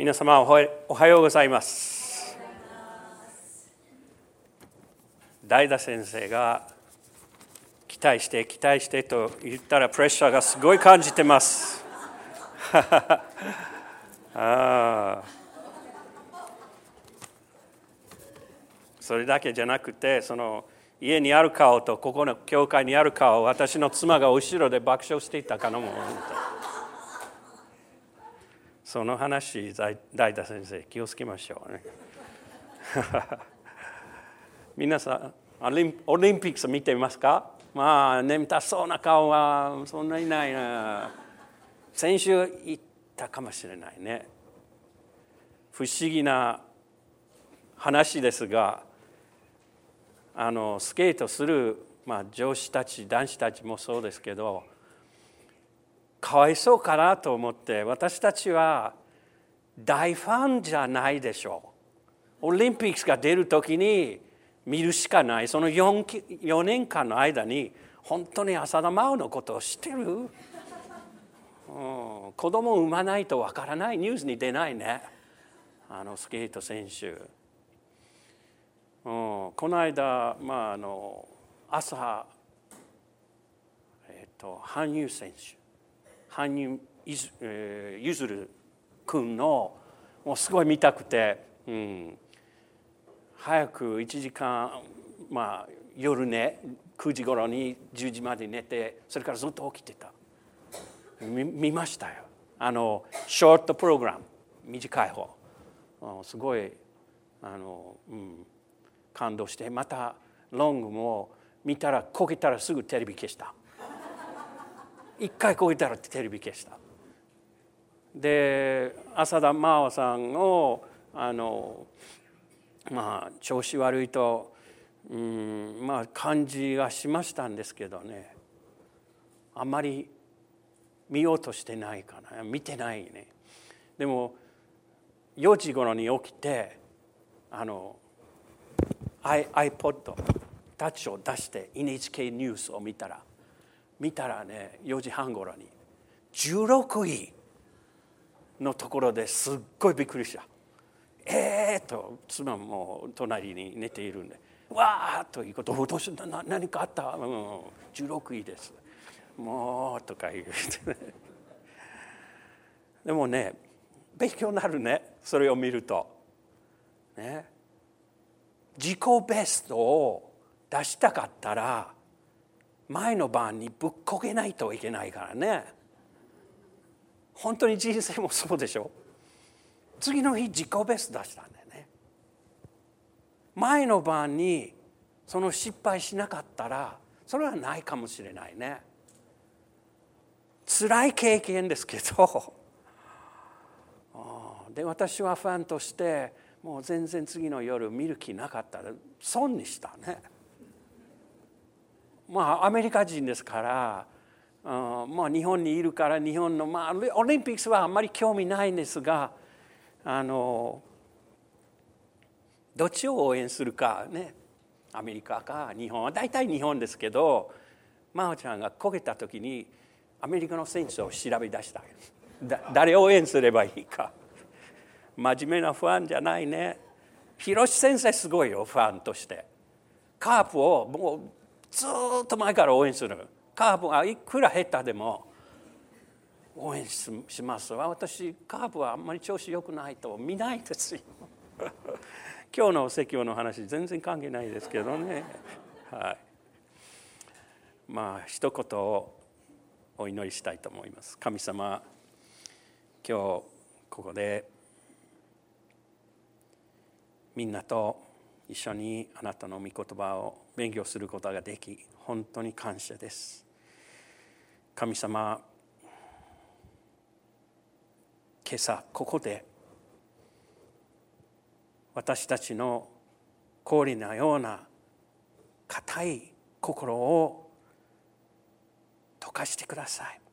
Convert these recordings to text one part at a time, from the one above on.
皆様おはようございます。代田先生が期待してと言ったらプレッシャーがすごい感じてます。それだけじゃなくて、その家にある顔とここの教会にある顔、私の妻が後ろで爆笑していたかのもその話、代田先生気をつけましょうね。皆さんオリンピックス見ていますか？まあ眠たそうな顔はそんなにないな。先週言ったかもしれないね。不思議な話ですが、スケートする、女子たち男子たちもそうですけど、かわいそうかなと思って、私たちは大ファンじゃないでしょう。オリンピックが出るときに見るしかない。その 4年間の間に本当に浅田真央のことを知ってる？子供を産まないとわからない。ニュースに出ないね。スケート選手。この間、朝、羽生選手、羽生結弦君のもうすごい見たくて、早く1時間、夜ね9時頃に10時まで寝て、それからずっと起きてた。見ましたよ。ショートプログラム、短い方、すごい感動して、またロングも見たらこけたらすぐテレビ消した。一回こけたらテレビ消した。で、浅田真央さんを調子悪いと感じがしましたんですけどね、あんまり見ようとしてないかな。見てないね。でも4時頃に起きてiPod タッチを出して NHK ニュースを見たらね、4時半頃に16位のところですっごいびっくりした。と妻も隣に寝ているんで、わーということを、何かあった？16位です。もうとか言うでもね、勉強になるね、それを見るとね。自己ベストを出したかったら前の晩にぶっこけないといけないからね。本当に人生もそうでしょ。次の日自己ベスト出したんだよね。前の晩にその失敗しなかったらそれはないかもしれないね。辛い経験ですけどで、私はファンとしてもう全然次の夜見る気なかったら損にしたね。アメリカ人ですから、日本にいるから日本の、オリンピックはあんまり興味ないんですが、どっちを応援するかね、アメリカか日本は大体日本ですけど、真央ちゃんがこけた時にアメリカの選手を調べ出した。誰を応援すればいいか。真面目なファンじゃないね。広志先生すごいよ、ファンとして。カープをもうずっと前から応援する。カープがいくら下手でも応援します。私カープはあんまり調子良くないと見ないですよ。今日の説教の話全然関係ないですけどね。一言お祈りしたいと思います。神様、今日ここでみんなと一緒にあなたの御言葉を勉強することができ、本当に感謝です。神様、今朝ここで私たちの氷のような固い心を溶かしてください。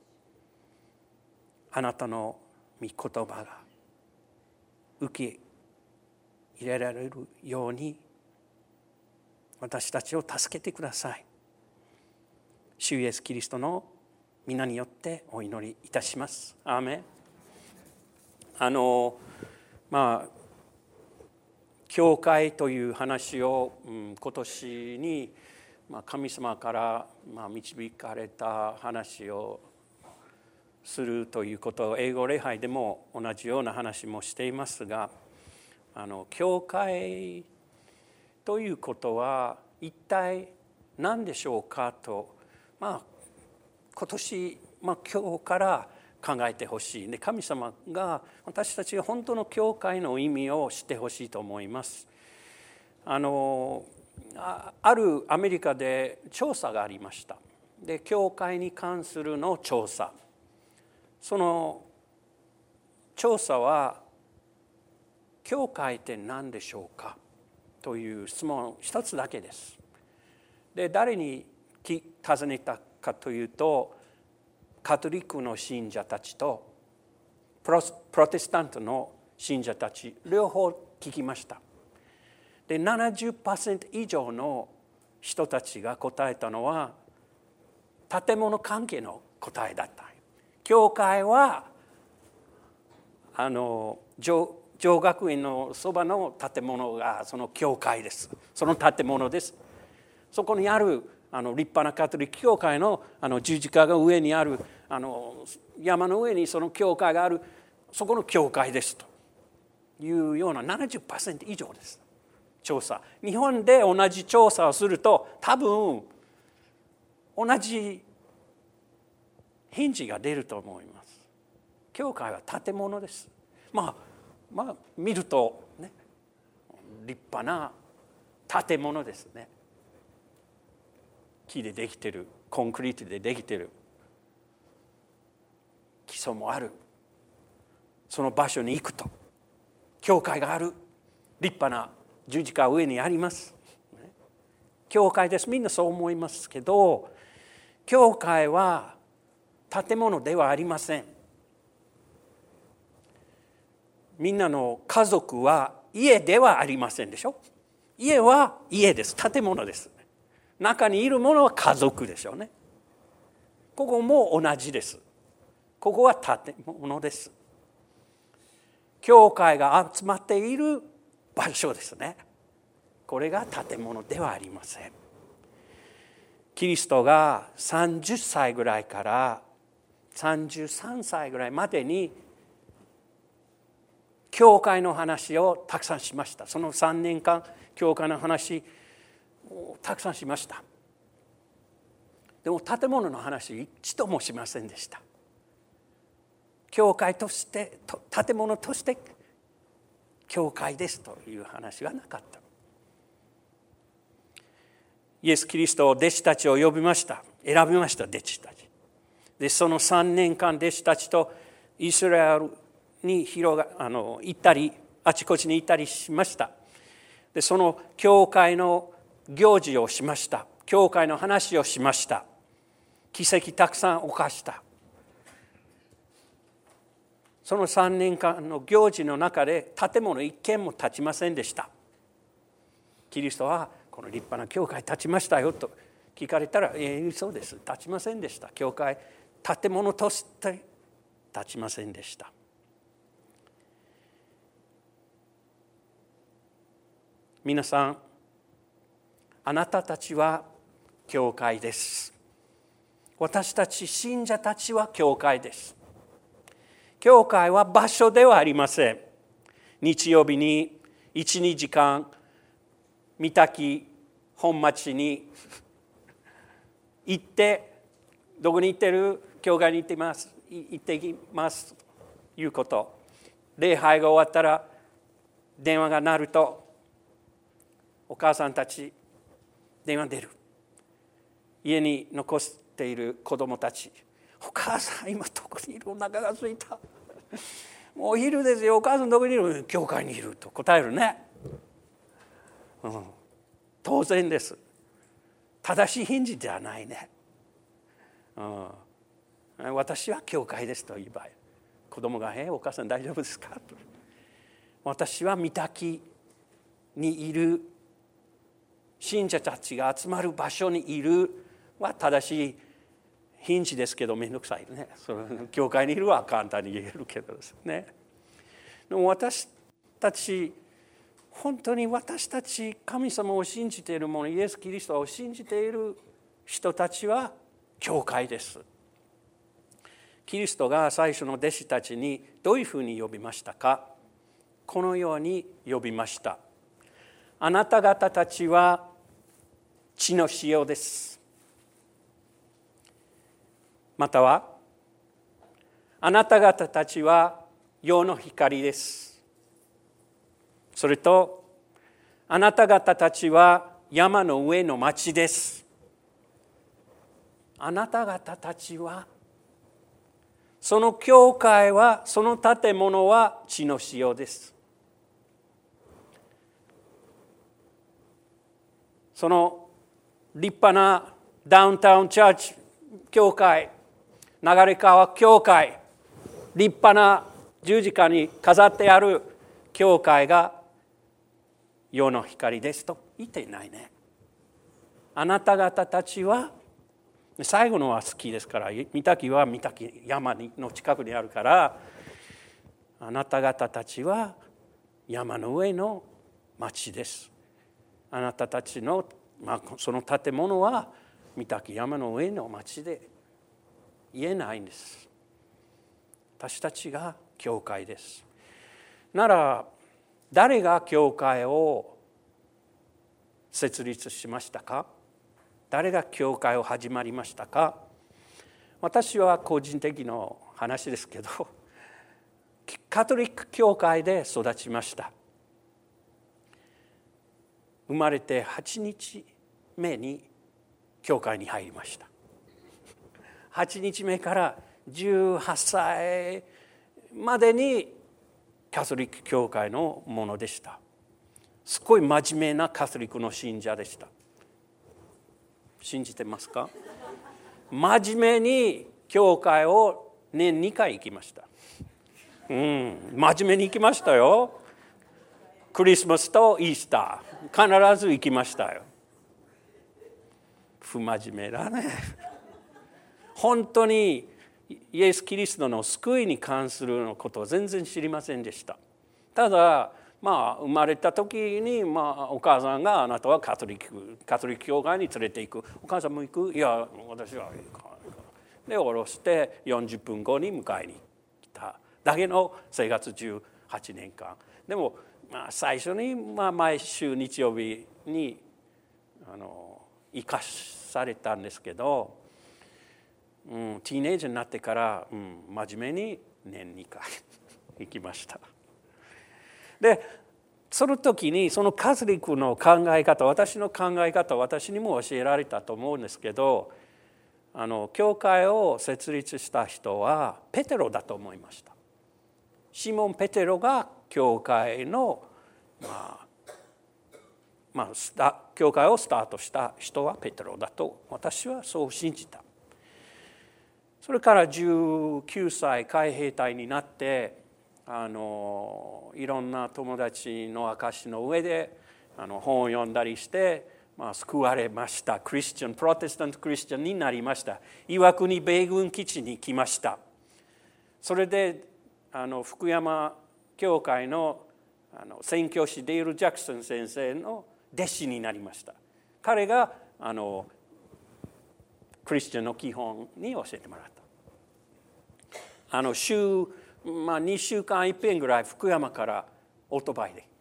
あなたの御言葉が受け入れられるように私たちを助けてください。主イエスキリストの皆によってお祈りいたします。アーメン。 教会という話を今年に神様から導かれた話をするということを英語礼拝でも同じような話もしていますが、教会ということは一体何でしょうかと、今年、今日から考えてほしい。で、神様が私たちが本当の教会の意味を知ってほしいと思います。あるアメリカで調査がありました。で、教会に関するの調査。その調査は、教会って何でしょうかという質問一つだけです。で、誰に尋ねたかというと、カトリックの信者たちとプロテスタントの信者たち両方聞きました。で、70% 以上の人たちが答えたのは建物関係の答えだった。教会は女学院のそばの建物がその教会です。その建物です。そこにある立派なカトリック教会の十字架が上にある山の上にその教会がある、そこの教会ですというような 70% 以上です。調査。日本で同じ調査をすると多分同じ返事が出ると思います。教会は建物です。見るとね、立派な建物ですね。木でできてる、コンクリートでできてる、基礎もある。その場所に行くと教会がある、立派な十字架上にあります。教会です。みんなそう思いますけど、教会は建物ではありません。みんなの家族は家ではありませんでしょ。家は家です。建物です。中にいるものは家族でしょうね。ここも同じです。ここは建物です。教会が集まっている場所ですね。これが建物ではありません。キリストが30歳ぐらいから33歳ぐらいまでに教会の話をたくさんしました。その3年間教会の話をたくさんしました。でも建物の話一度もしませんでした。教会として建物として教会ですという話はなかった。イエス・キリスト弟子たちを呼びました。選びました、弟子たち。で、その3年間弟子たちとイスラエルに行ったり、あちこちに行ったりしました。で、その教会の行事をしました。教会の話をしました。奇跡たくさん犯した。その3年間の行事の中で建物一軒も建ちませんでした。キリストはこの立派な教会建ちましたよと聞かれたら、そうです、建ちませんでした。教会、建物として建ちませんでした。皆さん、あなたたちは教会です。私たち信者たちは教会です。教会は場所ではありません。日曜日に 1,2 時間三滝本町に行って、どこに行ってる？教会に行ってきますということ。礼拝が終わったら電話が鳴ると、お母さんたち電話出る。家に残している子供たち、お母さん今どこにいる？お腹が空いた。もうお昼ですよ。お母さんどこにいる？教会にいると答えるね。当然です。正しい返事ではないね。私は教会ですと言えば、子供がお母さん大丈夫ですかと。私は御滝にいる、信者たちが集まる場所にいるは正しい返事ですけど、めんどくさいね。その教会にいるは簡単に言えるけどですね。 でも私たち、本当に私たち神様を信じている者、イエス・キリストを信じている人たちは教会です。キリストが最初の弟子たちにどういうふうに呼びましたか。このように呼びました。あなた方たちは地の塩です。または、あなた方たちは世の光です。それと、あなた方たちは山の上の町です。あなた方たちは、その教会は、その建物は地の塩です。その立派なダウンタウンチャーチ教会、流川教会、立派な十字架に飾ってある教会が世の光ですと言っていないね。あなた方たちは、最後のは好きですから、御嶽は御嶽山の近くにあるから、あなた方たちは山の上の町です。あなたたちの、その建物は御嶽山の上の町で言えないんです。私たちが教会です。なら、誰が教会を設立しましたか？誰が教会を始まりましたか？私は個人的な話ですけど、カトリック教会で育ちました。生まれて8日目に教会に入りました。8日目から18歳までにカトリック教会のものでした。すごい真面目なカトリックの信者でした。信じてますか？真面目に教会を年2回行きました。真面目に行きましたよ。クリスマスとイースター必ず行きましたよ。不真面目だね。本当にイエス・キリストの救いに関することを全然知りませんでした。ただ生まれた時に、お母さんがあなたはカトリック教会に連れて行く。お母さんも行く？いや、私は行かない。で、下ろして40分後に迎えに来ただけの生活18年間。でも、最初に、毎週日曜日に生かされたんですけど、ティーネージャーになってから、真面目に年2回行きました。で、その時にそのカトリックの考え方、私の考え方、私にも教えられたと思うんですけど、教会を設立した人はペテロだと思いました。シモン・ペテロが教会の、教会をスタートした人はペテロだと私はそう信じた。それから19歳海兵隊になっていろんな友達の証の上で本を読んだりして、救われました。プロテスタントクリスチャンになりました。岩国米軍基地に来ました。それで福山教会の宣教師デール・ジャクソン先生の弟子になりました。彼がクリスチャンの基本に教えてもらった。週2週間一遍ぐらい福山からオートバイで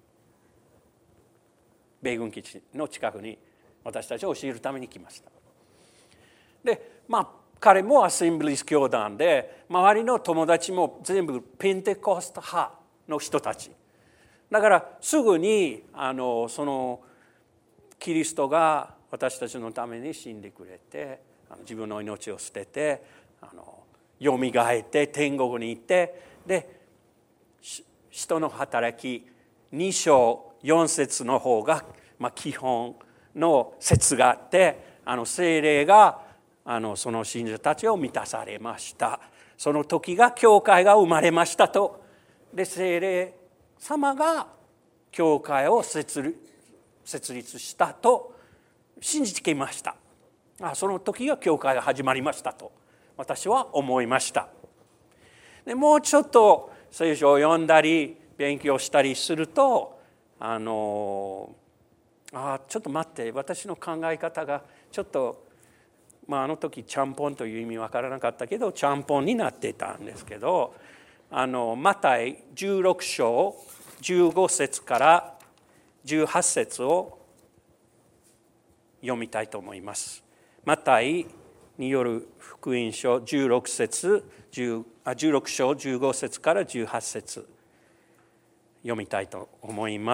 米軍基地の近くに私たちを教えるために来ました。で、彼もアセンブリーズ教団で、周りの友達も全部ペンテコスト派の人たちだから、すぐにそのキリストが私たちのために死んでくれて、自分の命を捨ててよみがえって天国に行って、で使徒の働き2章4節の方が、基本の説があって、聖霊がその信者たちを満たされました。その時が教会が生まれましたと。で、聖霊様が教会を設立したと信じてきました。その時が教会が始まりましたと私は思いました。でもうちょっと聖書を読んだり勉強したりするとちょっと待って、私の考え方がちょっと、あの時ちゃんぽんという意味わからなかったけどちゃんぽんになってたんですけど、マタイ16章15節から18節を読みたいと思います。マタイによる福音書16章15節から18節読みたいと思います。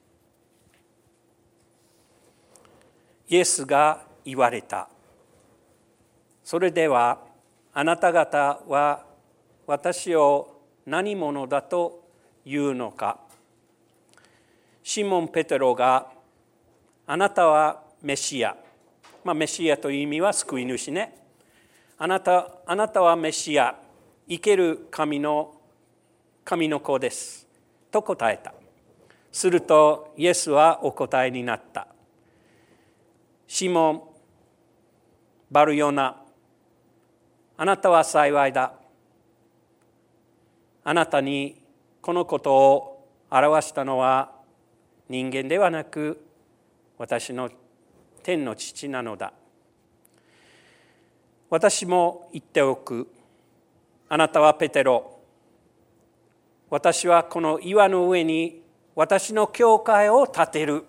イエスが言われた。それではあなた方は私を何者だというのか。シモン・ペテロがあなたはメシア。メシアという意味は救い主ね。あなたはメシア、生ける神の子です。と答えた。するとイエスはお答えになった。シモン・バルヨナ、あなたは幸いだ。あなたにこのことを表したのは人間ではなく私の天の父なのだ。私も言っておく。あなたはペテロ。私はこの岩の上に私の教会を建てる。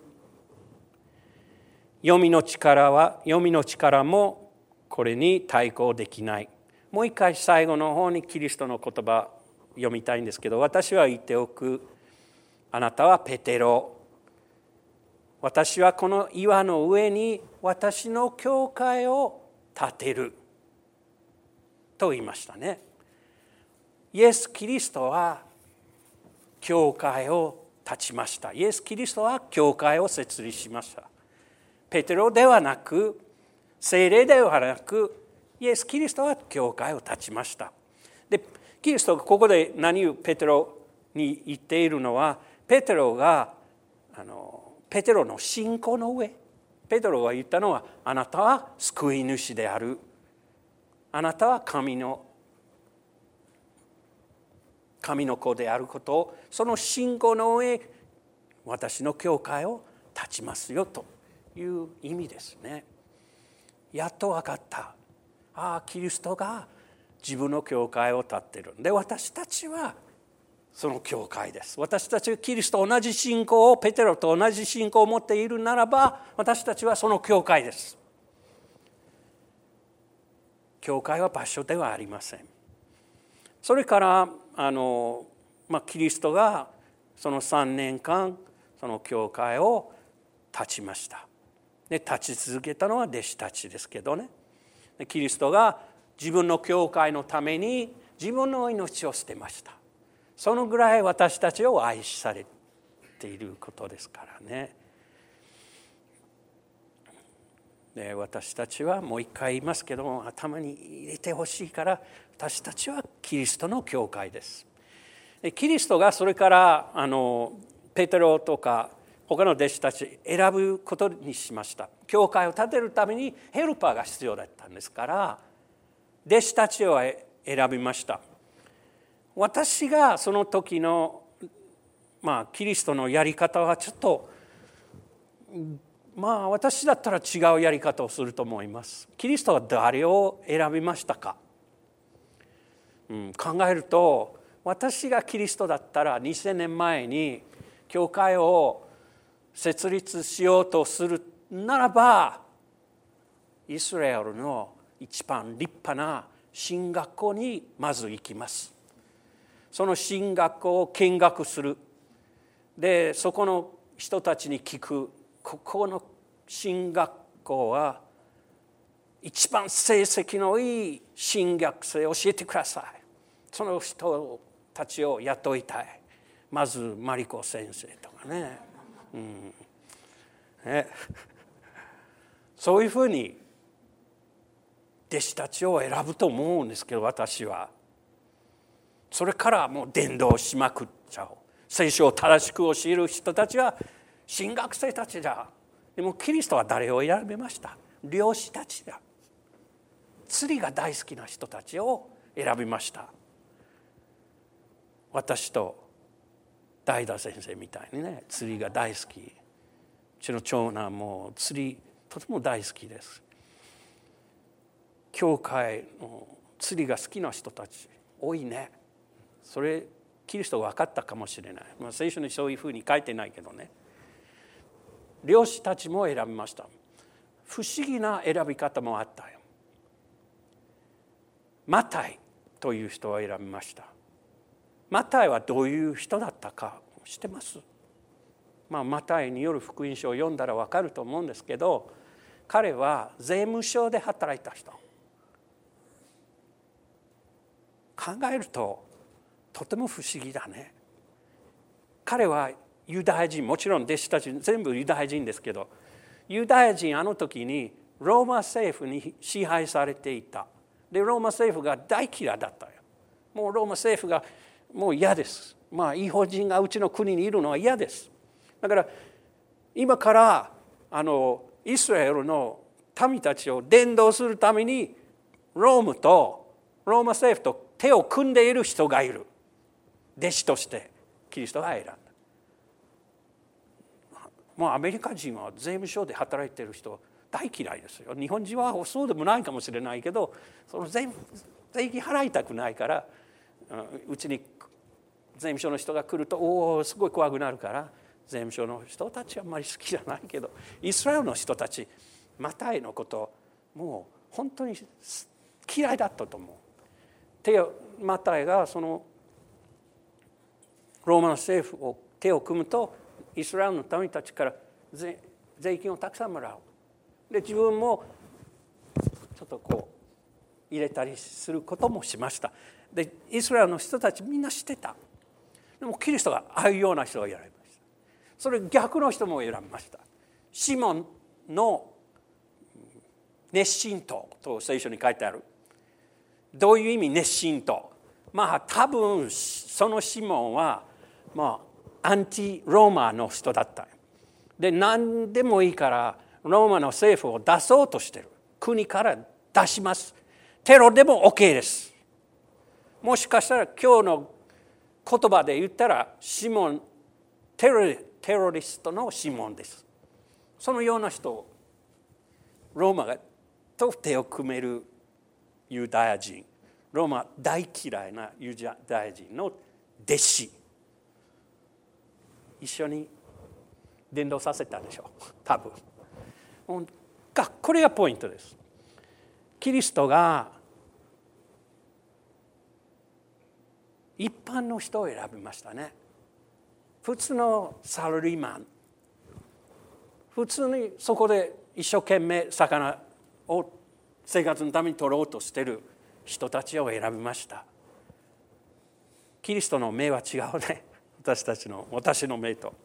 黄泉の力もこれに対抗できない。もう一回最後の方にキリストの言葉読みたいんですけど、私は言っておく。あなたはペテロ。私はこの岩の上に私の教会を建てる。と言いましたね。イエス・キリストは教会を建ちました。イエス・キリストは教会を設立しました。ペテロではなく、聖霊ではなく、イエス・キリストは教会を建ちました。で、キリストがここで何をペテロに言っているのは、ペテロの信仰の上、ペテロが言ったのは、あなたは救い主である。あなたは神の子であることを、その信仰の上、私の教会を建ちますよという意味ですね。やっと分かった。キリストが自分の教会を建ってる。で、私たちはその教会です。私たちがキリストと同じ信仰を、ペテロと同じ信仰を持っているならば、私たちはその教会です。教会は場所ではありません。それからキリストがその3年間その教会を立ちました。で、立ち続けたのは弟子たちですけどね。キリストが自分の教会のために自分の命を捨てました。そのぐらい私たちを愛されていることですからね。で、私たちはもう一回言いますけども、頭に入れてほしいから、私たちはキリストの教会です。で、キリストがそれからペテロとか他の弟子たち選ぶことにしました。教会を建てるためにヘルパーが必要だったんですから、弟子たちを選びました。私がその時のキリストのやり方はちょっと私だったら違うやり方をすると思います。キリストは誰を選びましたか？考えると、私がキリストだったら2000年前に教会を設立しようとするならば、イスラエルの一番立派な神学校にまず行きます。その神学校を見学する。で、そこの人たちに聞く。ここの神学校は一番成績のいい神学生を教えてください。その人たちを雇いたい。まずマリコ先生とかね。そういうふうに弟子たちを選ぶと思うんですけど、私はそれからもう伝道しまくっちゃう。聖書を正しく教える人たちは神学生たちだ。でもキリストは誰を選びました？漁師たちだ。釣りが大好きな人たちを選びました。 私と大田先生みたいにね、釣りが大好き。うちの長男も釣りとても大好きです。教会の釣りが好きな人たち多いね。それキリストが分かったかもしれない。聖書にそういうふうに書いてないけどね。漁師たちも選びました。不思議な選び方もあったよ。マタイという人を選びました。マタイはどういう人だったか知ってます？マタイによる福音書を読んだら分かると思うんですけど、彼は税務署で働いた人。考えるととても不思議だね。彼はユダヤ人、もちろん弟子たち全部ユダヤ人ですけど、ユダヤ人あの時にローマ政府に支配されていた。でローマ政府が大嫌いだったよ。もうローマ政府がもう嫌です。違法人がうちの国にいるのは嫌です。だから今からイスラエルの民たちを伝道するためにローマ政府と手を組んでいる人がいる。弟子としてキリストが選んだ。もうアメリカ人は税務署で働いている人大嫌いですよ。日本人はそうでもないかもしれないけど、その税金払いたくないから、うちに税務署の人が来るとすごい怖くなるから、税務署の人たちはあんまり好きじゃないけど、イスラエルの人たちマタイのこともう本当に嫌いだったと思う。マタイがそのローマの政府を手を組むと、イスラエルの民たちから税金をたくさんもらう。で自分もちょっと入れたりすることもしました。でイスラエルの人たちみんな知ってた。でもキリストがああいうような人を選びました。それ逆の人も選びました。シモンの熱心と聖書に書いてある。どういう意味熱心と？多分そのシモンはアンチローマの人だった。で何でもいいからローマの政府を出そうとしている。国から出します。テロでも OK です。もしかしたら今日の言葉で言ったらシモンテロリストのシモンです。そのような人、ローマと手を組めるユダヤ人、ローマ大嫌いなユダヤ人の弟子、一緒に伝道させたでしょう、多分。これがポイントです。キリストが一般の人を選びましたね。普通のサラリーマン、普通にそこで一生懸命魚を生活のために取ろうとしている人たちを選びました。キリストの目は違うね。私の目と。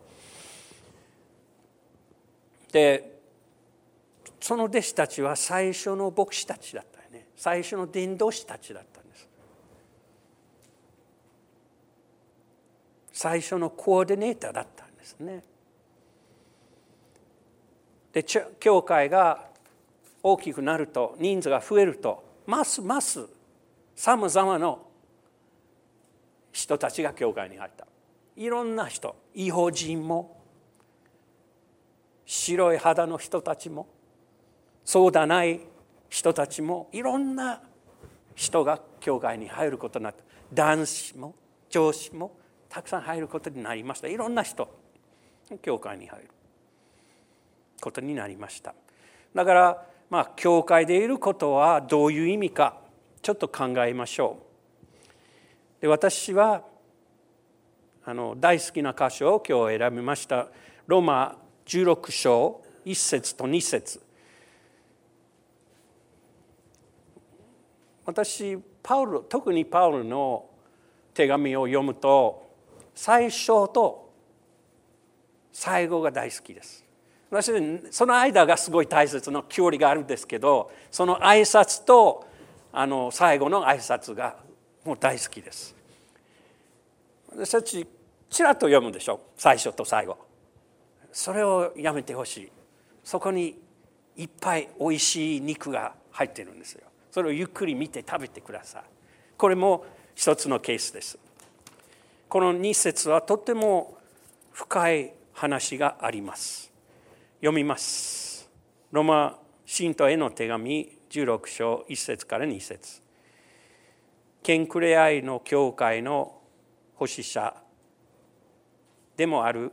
でその弟子たちは最初の牧師たちだったよね。最初の伝道師たちだったんです。最初のコーディネーターだったんですね。で教会が大きくなると、人数が増えると、ますますさまざまな人たちが教会に入った。いろんな人、異邦人も白い肌の人たちもそうでない人たちも、いろんな人が教会に入ることになった。男子も女子もたくさん入ることになりました。いろんな人教会に入ることになりました。だから教会でいることはどういう意味かちょっと考えましょう。で私は大好きな箇所を今日選びました。ローマ16章1節と2節。私特にパウロの手紙を読むと最初と最後が大好きです。私その間がすごい大切な距離があるんですけど、その挨拶と最後の挨拶がもう大好きです。私たちちらっと読むでしょ、最初と最後。それをやめてほしい。そこにいっぱいおいしい肉が入ってるんですよ。それをゆっくり見て食べてください。これも一つのケースです。 この2節はとても深い話があります。読みます。ローマ信徒への手紙16章1節から2節。ケンクレアイの教会の奉仕者でもある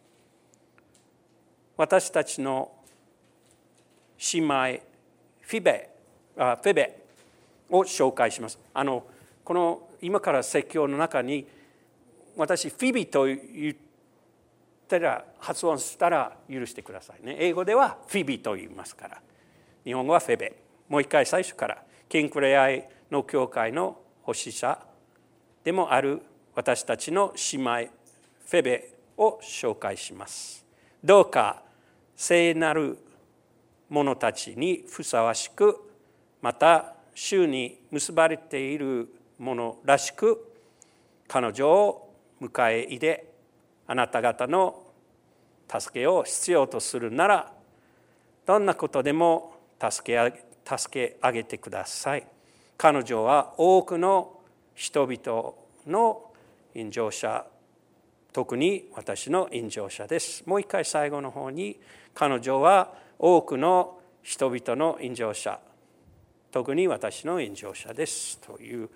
私たちの姉妹フェベを紹介します。この今から説教の中に私フィビと言ったら発音したら許してくださいね。英語ではフィビと言いますから、日本語はフェベ。もう一回最初から。ケンクレアイの教会の奉仕者でもある私たちの姉妹フェベを紹介します。どうか聖なる者たちにふさわしく、また主に結ばれている者らしく、彼女を迎え入れ、あなた方の助けを必要とするなら、どんなことでも助け上げてください。彼女は多くの人々の引導者、特に私の引導者です。もう一回最後の方に、彼女は多くの人々の引導者、特に私の引導者ですという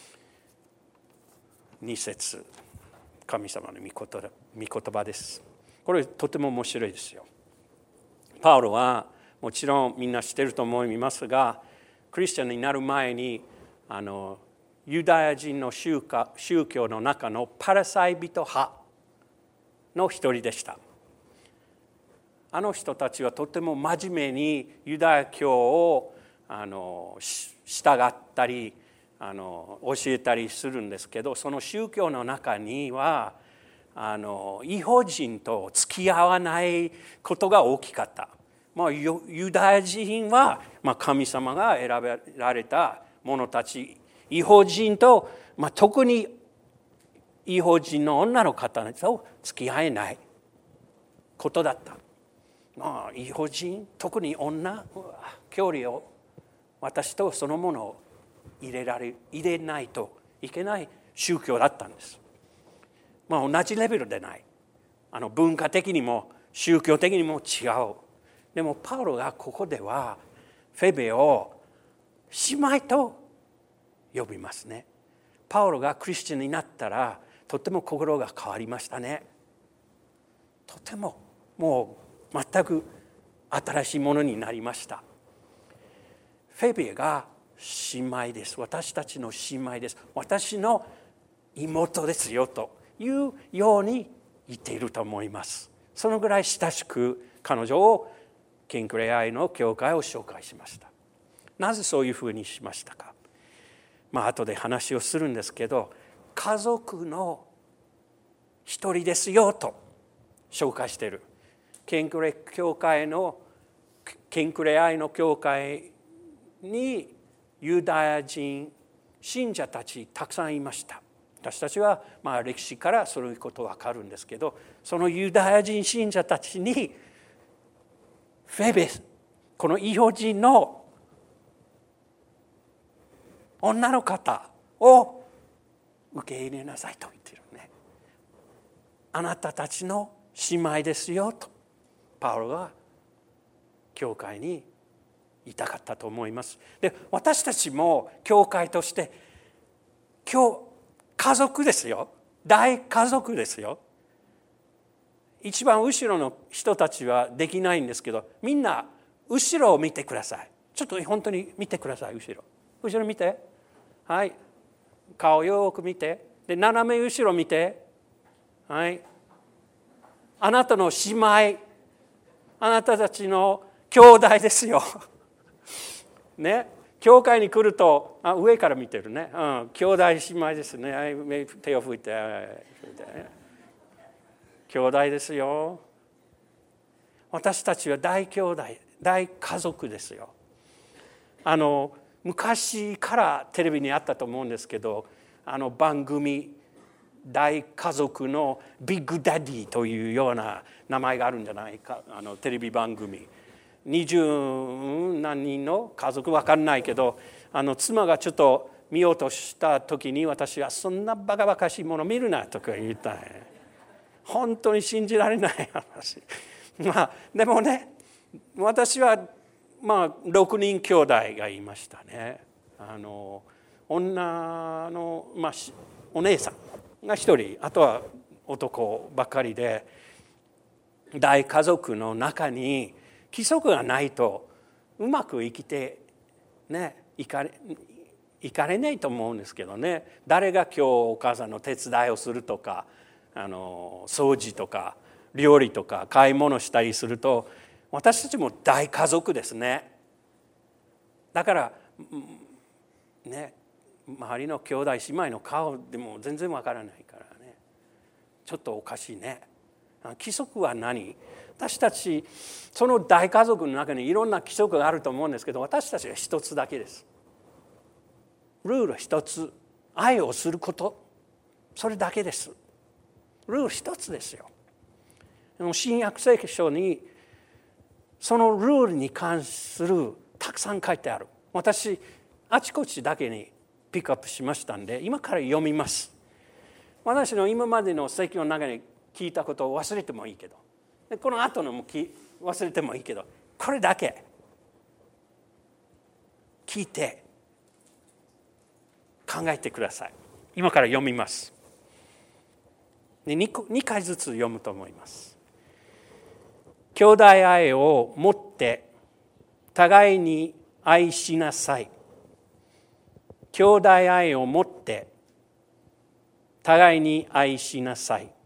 2節、神様の御言葉です。これとても面白いですよ。パウロはもちろんみんな知っていると思いますが、クリスチャンになる前にユダヤ人の宗教の中のパラサイ人派の一人でした。あの人たちはとても真面目にユダヤ教を従ったり教えたりするんですけど、その宗教の中には異邦人と付き合わないことが大きかった。ユダヤ人は神様が選べられた者たち、異邦人と、特に異邦人の女の方と付き合えないことだった。異邦人、特に女、距離を私とそのものを入れないといけない宗教だったんです。同じレベルでない。文化的にも宗教的にも違う。でもパウロがここではフェベを姉妹と呼びますね。パウロがクリスチャンになったらとても心が変わりましたね。とてももう全く新しいものになりました。フェベが姉妹です。私たちの姉妹です。私の妹ですよというように言っていると思います。そのぐらい親しく彼女をケンクレアイの教会を紹介しました。なぜそういうふうにしましたか。後で話をするんですけど、家族の一人ですよと紹介している。ケンクレアイの教会にユダヤ人信者たちたくさんいました。私たちは歴史からそういうことわかるんですけど、そのユダヤ人信者たちにフェベ、この異邦人の女の方を受け入れなさいと言っているね。あなたたちの姉妹ですよとパウロが教会に言いたかったと思います。で、私たちも教会として家族ですよ。大家族ですよ。一番後ろの人たちはできないんですけど、みんな後ろを見てください。ちょっと本当に見てください。後ろ見て。はい。顔よく見て。で、斜め後ろ見て。はい。あなたの姉妹、あなたたちの兄弟ですよ。ね。教会に来ると、上から見てるね。兄弟姉妹ですね。はい、手を拭いて。兄弟ですよ。私たちは大兄弟、大家族ですよ。昔からテレビにあったと思うんですけど、番組大家族のビッグダディというような名前があるんじゃないか。テレビ番組20何人の家族わかんないけど、妻がちょっと見ようとした時に私はそんなバカバカしいもの見るなとか言ったね。本当に信じられない話。でもね、私は6人兄弟がいましたね。女の、お姉さんが1人、あとは男ばかりで、大家族の中に規則がないとうまく生きてね、いかれないと思うんですけどね。誰が今日お母さんの手伝いをするとか、掃除とか料理とか買い物したりすると、私たちも大家族ですね。だからね、周りの兄弟姉妹の顔でも全然わからないからね、ちょっとおかしいね。規則は何？私たちその大家族の中にいろんな規則があると思うんですけど、私たちは一つだけです。ルール一つ、愛をすること、それだけです。ルール一つですよ。新約聖書にそのルールに関するたくさん書いてある。私あちこちだけにピックアップしましたんで、今から読みます。私の今までの聖経の中に聞いたことを忘れてもいいけど、この後のも忘れてもいいけど、これだけ聞いて考えてください。今から読みます。2回ずつ読むと思います。兄弟愛を持って互いに愛しなさい。兄弟愛を持って互いに愛しなさい。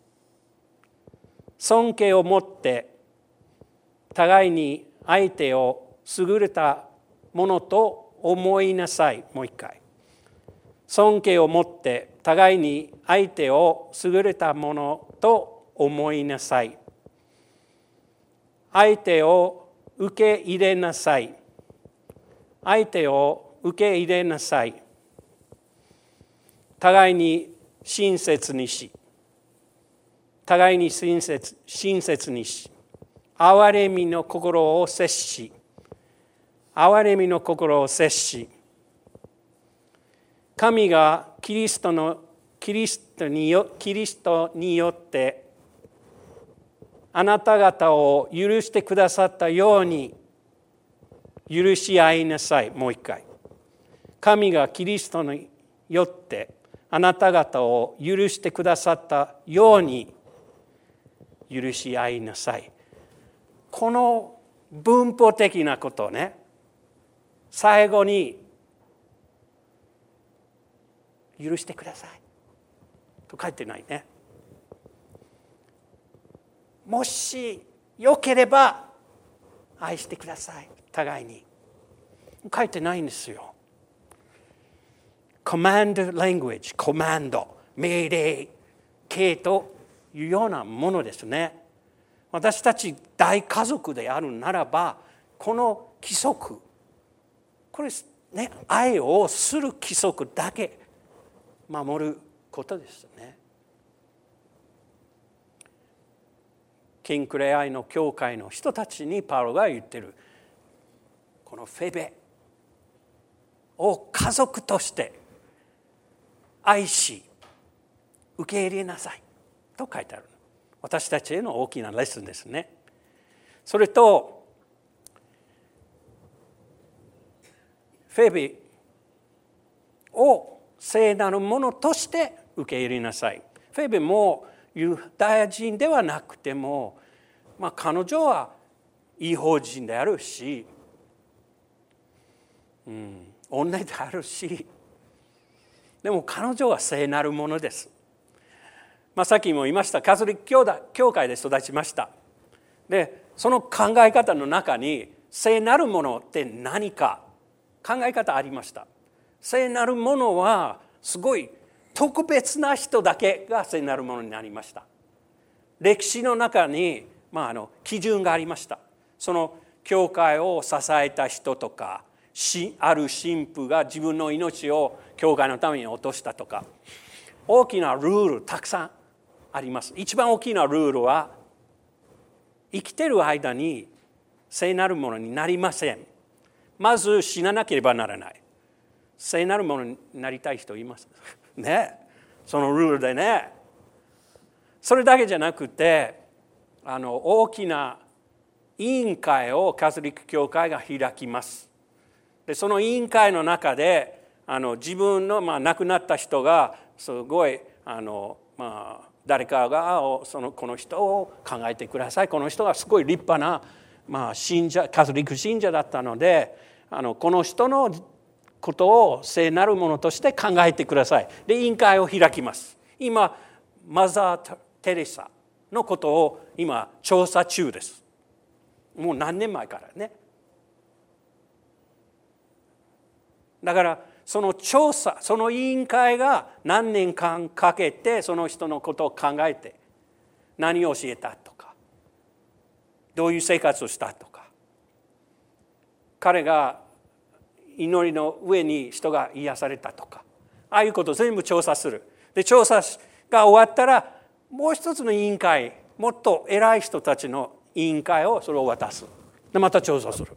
尊敬を持って互いに相手を優れたものと思いなさい。もう一回。尊敬を持って互いに相手を優れたものと思いなさい。相手を受け入れなさい。相手を受け入れなさい。互いに親切にし、互いに親切にし、憐れみの心を接し、憐れみの心を接し、神がキリストによってあなた方を許してくださったように許し合いなさい。もう一回。神がキリストによってあなた方を許してくださったように許し合いなさい。この文法的なことね、最後に許してくださいと書いてないね。もしよければ愛してください、互いに。書いてないんですよ。コマンドラングエッジ、コマンド、命令形というようなものですね。私たち大家族であるならば、この規則、これね、愛をする規則だけ守ることですね。キンクレアイの教会の人たちにパウロが言ってる、このフェベを家族として愛し受け入れなさいと書いてある。私たちへの大きなレッスンですね。それとフェベを聖なるものとして受け入れなさい。フェベもユダヤ人ではなくても、彼女は異邦人であるし、女であるし、でも彼女は聖なるものです。さっきも言いました、カトリック教会で育ちました。で、その考え方の中に聖なるものって何か考え方ありました。聖なるものはすごい特別な人だけが聖なるものになりました。歴史の中に、基準がありました。その教会を支えた人とか、ある神父が自分の命を教会のために落としたとか、大きなルールたくさんあります。一番大きなルールは、生きている間に聖なるものになりません。まず死ななければならない。 聖なるものになりたい人いますね。そのルールでね。それだけじゃなくて、大きな委員会をカトリック教会が開きます。でその委員会の中で自分の、亡くなった人がすごい誰かがこの人を考えてください。この人がすごい立派な、信者、カトリック信者だったのでこの人のことを聖なるものとして考えてください。で委員会を開きます。今マザー・テレサのことを今調査中です。もう何年前からね。だからその調査、その委員会が何年間かけてその人のことを考えて何を教えたとか、どういう生活をしたとか、彼が祈りの上に人が癒されたとか、ああいうことを全部調査する。で調査が終わったらもう一つの委員会、もっと偉い人たちの委員会をそれを渡す。でまた調査する。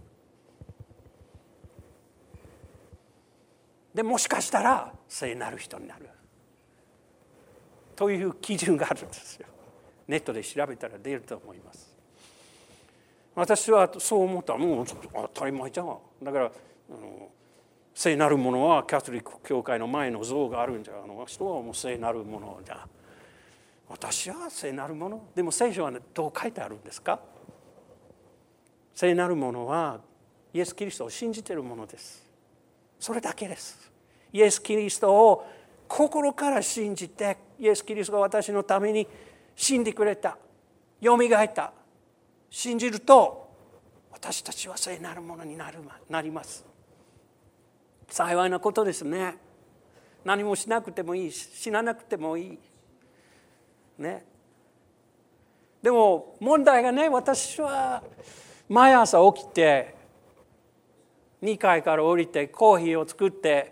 でもしかしたら聖なる人になるという基準があるんですよ。ネットで調べたら出ると思います。私はそう思った。もう当たり前じゃん。だから聖なるものはカトリック教会の前の像があるんじゃ、人はもう聖なるものじゃ。私は聖なるもの。でも聖書はどう書いてあるんですか？聖なるものはイエス・キリストを信じているものです。それだけです。イエス・キリストを心から信じて、イエス・キリストが私のために死んでくれた、よみがえった、信じると私たちは聖なるものになります。幸いなことですね。何もしなくてもいいし、死ななくてもいいね。でも問題がね、私は毎朝起きて2階から降りてコーヒーを作って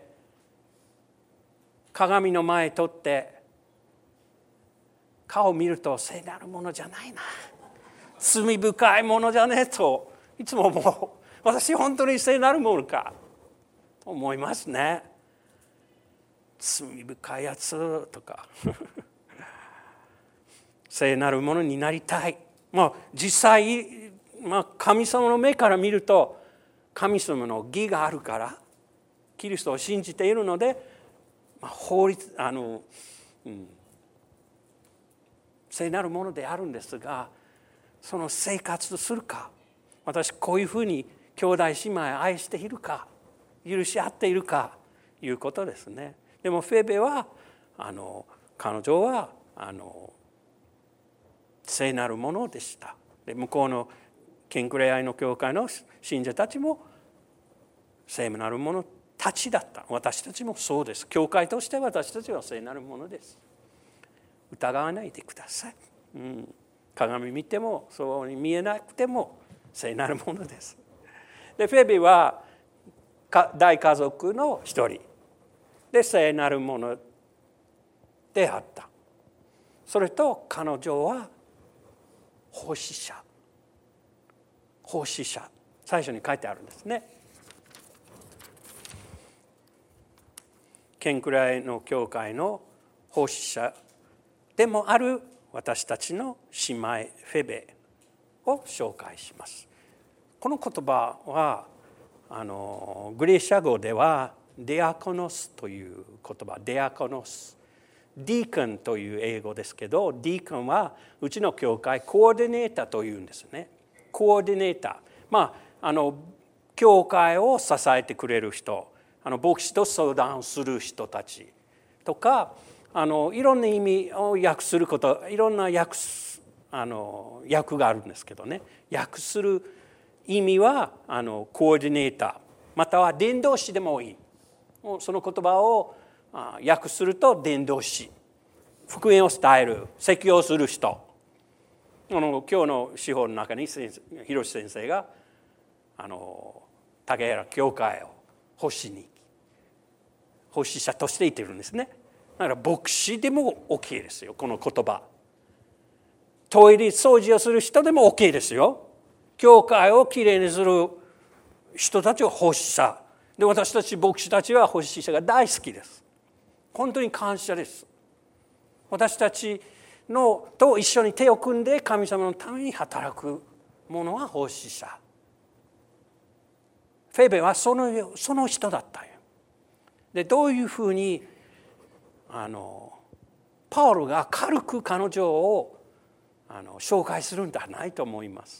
鏡の前に取って顔を見ると聖なるものじゃないな、罪深いものじゃねえといつも思う。私本当に聖なるものかと思いますね。罪深いやつとか聖なるものになりたい。実際、神様の目から見ると神様の義があるからキリストを信じているので、法律聖なるものであるんですが、その生活するか、私こういうふうに兄弟姉妹を愛しているか、許し合っているかいうことですね。でもフェベは彼女は聖なるものでした。で向こうのケンクレアイの教会の信者たちも聖なるものたちだった。私たちもそうです。教会として私たちは聖なるものです。疑わないでください。鏡見てもそうに見えなくても聖なるものです。でフェビは大家族の一人で聖なるものであった。それと彼女は奉仕者。奉仕者。最初に書いてあるんですね。ケンクライの教会の奉仕者でもある私たちの姉妹フェベを紹介します。この言葉はグリシャ語ではデアコノスという言葉、デアコノス、ディーコンという英語ですけど、ディーコンはうちの教会コーディネーターというんですね。コーディネーター、教会を支えてくれる人、牧師と相談する人たちとか、いろんな意味を訳すること、いろんな訳があるんですけどね、訳する意味はコーディネーターまたは伝道師でもいい。その言葉を訳すると伝道師、福音を伝える、説教する人。今日の司法の中に広先生が竹原教会を奉仕者として言っているんですね。だから牧師でも OK ですよ、この言葉。トイレ掃除をする人でも OK ですよ。教会をきれいにする人たちを奉仕者、 で、私たち牧師たちは奉仕者が大好きです。本当に感謝です。私たちのと一緒に手を組んで神様のために働く者は奉仕者。フェベはその人だったよ。で、どういうふうにパウロが軽く彼女を紹介するんではないと思います。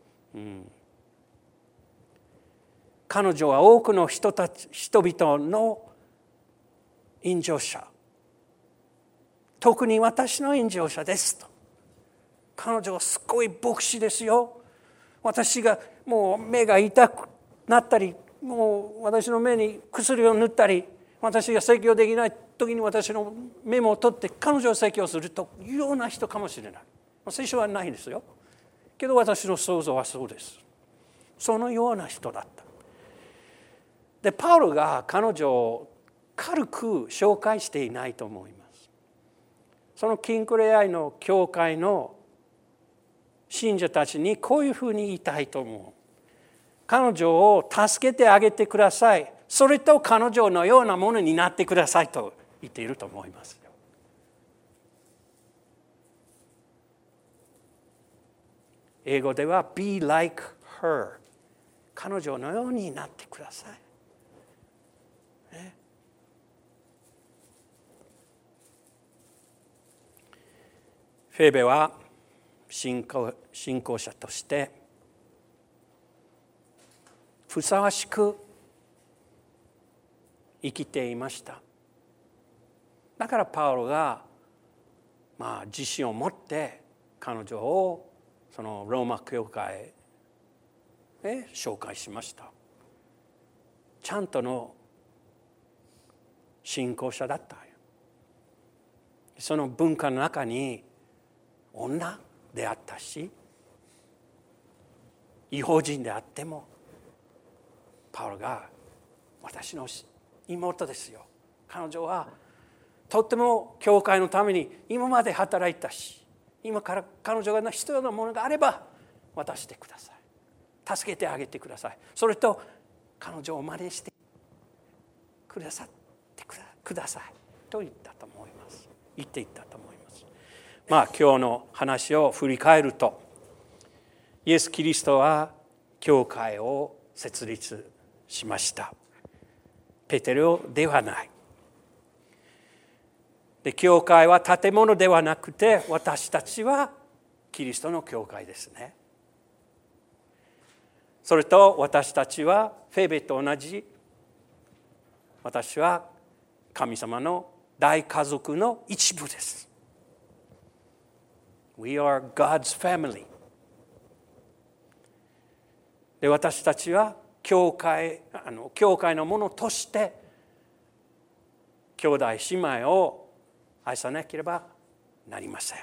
彼女は多くの人々の引導者。特に私の引導者ですと。彼女はすごい牧師ですよ。私がもう目が痛くなったり、もう私の目に薬を塗ったり、私が説教できない時に私のメモを取って彼女を説教するというような人かもしれない。聖書はないですよ。けど私の想像はそうです。そのような人だった。で、パウロが彼女を軽く紹介していないと思います。そのキンクレアイの教会の信者たちにこういうふうに言いたいと思う。彼女を助けてあげてください。それと彼女のようなものになってくださいと言っていると思います。英語では be like her。彼女のようになってください。フェベは信仰者としてふさわしく生きていました。だからパウロが自信を持って彼女をそのローマ教会へ紹介しました。ちゃんとの信仰者だった。その文化の中に女であったし、異邦人であってもパウロが私の妹ですよ。彼女はとっても教会のために今まで働いたし、今から彼女が必要なものがあれば渡してください。助けてあげてください。それと彼女を真似してくださってくださいと言ったと思います。言っていったと思います。今日の話を振り返ると、イエス・キリストは教会を設立しました。ペテロではない。で、教会は建物ではなくて、私たちはキリストの教会ですね。それと私たちはフェベと同じ、私は神様の大家族の一部です。We are God's family. で、私たちは教会のものとして兄弟姉妹を愛さなければなりません。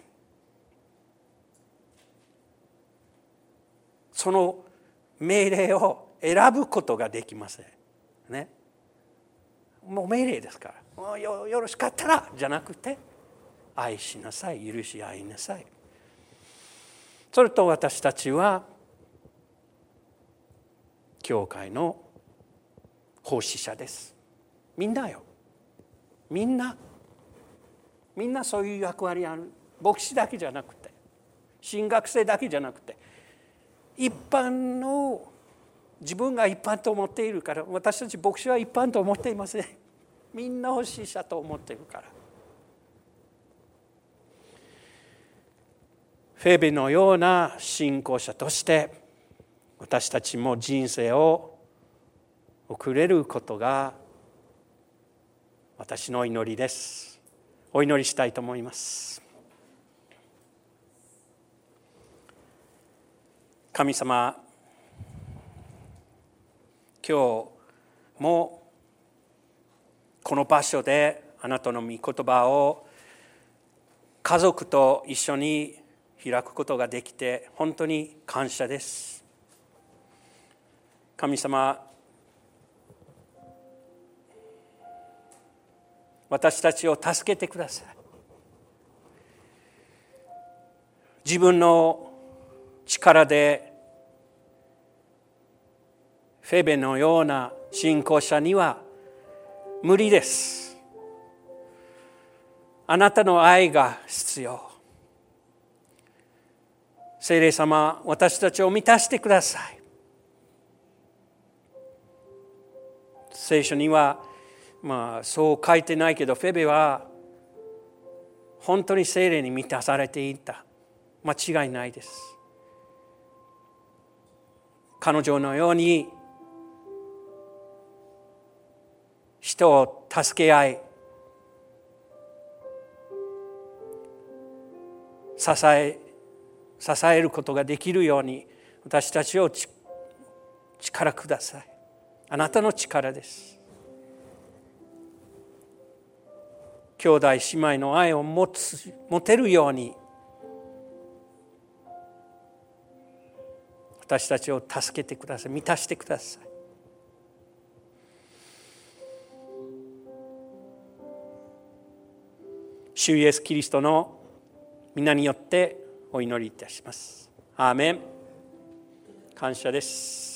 その命令を選ぶことができませんね。もう命令ですから、よろしかったらじゃなくて、愛しなさい、許し合いなさい。それと私たちは教会の奉仕者です。みんなよ。みんなそういう役割ある。牧師だけじゃなくて、神学生だけじゃなくて、一般の自分が一般と思っているから、私たち牧師は一般と思っていません。みんな奉仕者と思っているから。フェベのような信仰者として私たちも人生を送れることが私の祈りです。お祈りしたいと思います。神様、今日もこの場所であなたの御言葉を家族と一緒に開くことができて本当に感謝です。神様、私たちを助けてください。自分の力でフェベのような信仰者には無理です。あなたの愛が必要。聖霊様、私たちを満たしてください。聖書にはそう書いてないけど、フェベは本当に聖霊に満たされていた。間違いないです。彼女のように人を助け合い、支えることができるように、私たちを力ください。あなたの力です。兄弟姉妹の愛を持てるように、私たちを助けてください。満たしてください。主イエスキリストの皆によってお祈りいたします。アーメン。感謝です。